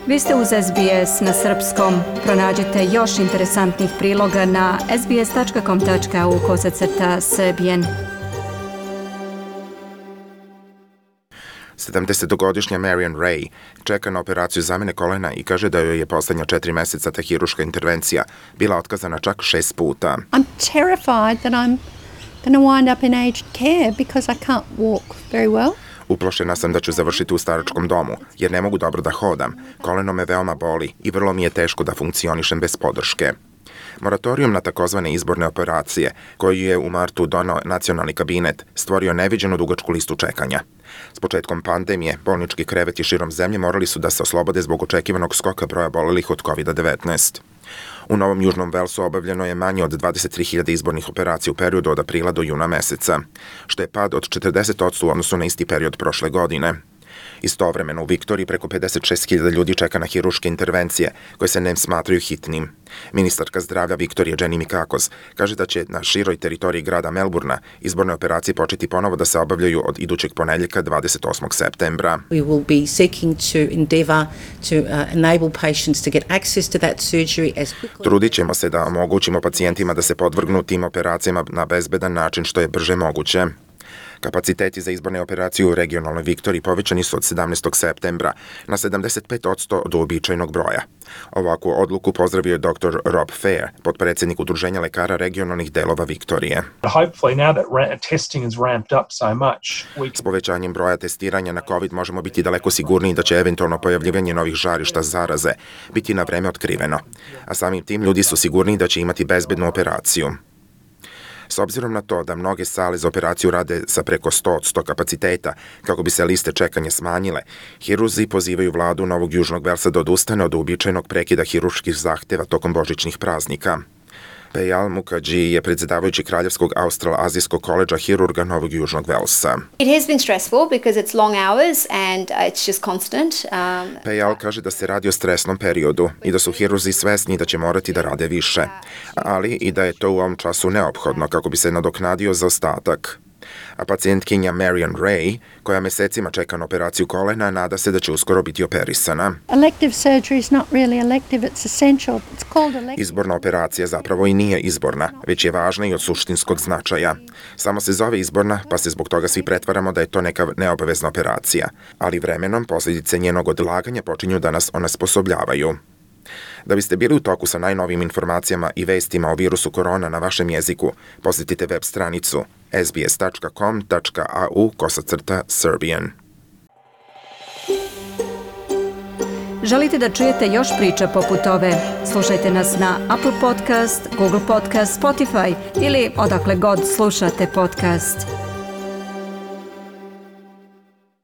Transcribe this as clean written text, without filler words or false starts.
Vi ste uz SBS na srpskom. Pronađite još interesantnih priloga na sbs.com.au/serbian. 70-godišnja Marion Ray čeka na operaciju zamene kolena i kaže da joj je poslednja 4 meseca ta hiruška intervencija bila otkazana čak 6 puta. I'm terrified that I'm going to wind up in aged care because I can't walk very well. Uplašena sam da ću završiti u staračkom domu, jer ne mogu dobro da hodam. Koleno me veoma boli i vrlo mi je teško da funkcionišem bez podrške. Moratorijum na takozvane izborne operacije, koji je u martu donao nacionalni kabinet, stvorio neviđenu dugačku listu čekanja. S početkom pandemije, bolnički kreveti širom zemlje morali su da se oslobode zbog očekivanog skoka broja bolelih od COVID-19. U Novom Južnom Velsu obavljeno je manje od 23.000 izbornih operacija u periodu od aprila do juna meseca, što je pad od 40% u odnosu na isti period prošle godine. Istovremeno u Viktoriji preko 56.000 ljudi čeka na hiruške intervencije, koje se ne smatraju hitnim. Ministarka zdravlja Viktorije Jenny Mikakos kaže da će na široj teritoriji grada Melburna izborne operacije početi ponovo da se obavljaju od idućeg ponedeljka 28. septembra. We will be seeking to endeavour to enable patients to get access to that surgery as quickly. Trudit ćemo se da omogućimo pacijentima da se podvrgnu tim operacijama na bezbedan način što je brže moguće. Kapaciteti za izborne operacije u regionalnoj Viktoriji povećani su od 17. septembra na 75% od uobičajenog broja. Ovakvu odluku pozdravio je dr. Rob Fair, potpredsjednik Udruženja lekara regionalnih delova Viktorije. S povećanjem broja testiranja na COVID možemo biti daleko sigurniji da će eventualno pojavljivanje novih žarišta zaraze biti na vreme otkriveno, a samim tim ljudi su sigurniji da će imati bezbednu operaciju. S obzirom na to da mnoge sale za operaciju rade sa preko 100% kapaciteta, kako bi se liste čekanja smanjile, hirurzi pozivaju vladu Novog Južnog Velsa da odustane od uobičajenog prekida hiruških zahteva tokom božićnih praznika. Pejal Mukadži je predsjedavajući Kraljevskog Australazijskog koledža hirurga Novog Južnog Velsa. It has been stressful because it's long hours and it's just constant. Pejal kaže da se radi o stresnom periodu i da su hirurzi svesni da će morati da rade više, ali i da je to u ovom času neophodno kako bi se nadoknadio zaostatak. A pacijentkinja Marion Ray, koja mesecima čeka na operaciju kolena, nada se da će uskoro biti operisana. Elective surgery is not really elective, it's essential. It's called elective. Izborna operacija zapravo i nije izborna, već je važna i od suštinskog značaja. Samo se zove izborna, pa se zbog toga svi pretvaramo da je to neka neobavezna operacija, ali vremenom posljedice njenog odlaganja počinju da nas onesposobljavaju. Da biste bili u toku sa najnovijim informacijama i vestima o virusu korona na vašem jeziku, posjetite web stranicu sbs.com.au/Serbian. Želite da čujete još priča poput ove? Slušajte nas na Apple Podcast, Google Podcast, Spotify ili odakle god slušate podcast.